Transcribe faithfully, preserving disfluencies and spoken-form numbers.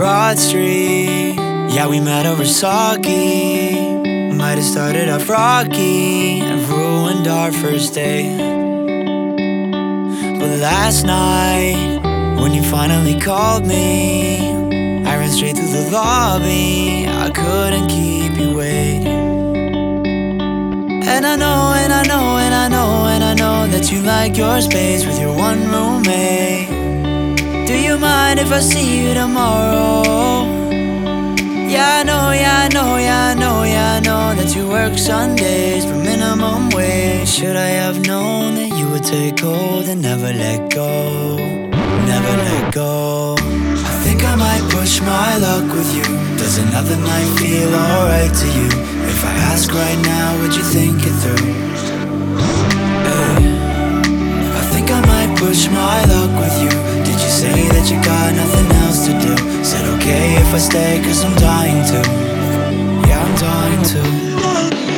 Broad Street. Yeah, we met over sake. Might have started off rocky and ruined our first date. But last night, when you finally called me, I ran straight through the lobby. I couldn't keep you waiting. And I know, and I know, and I know, and I know that you like your space with your one roommate. Do you mind if I see you tomorrow? Yeah, I know, yeah, I know, yeah, I know, yeah, I know that you work Sundays for minimum wage. Should I have known that you would take hold and never let go? Never let go. I think I might push my luck with you. Does another night feel alright to you? If I ask right now, would you think it through? Hey, I think I might push my luck with you. Did you say that you got nothing else to do? Said okay if I stay cause I'm dying to. Yeah, I'm dying to.